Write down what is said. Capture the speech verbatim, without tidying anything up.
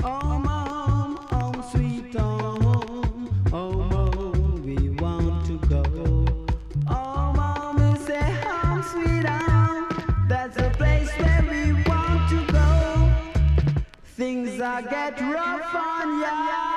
Home, home, home, sweet home. Home, home, we want to go. Home, home, we say home, sweet home. That's the place where we want to go. Things are get rough on ya.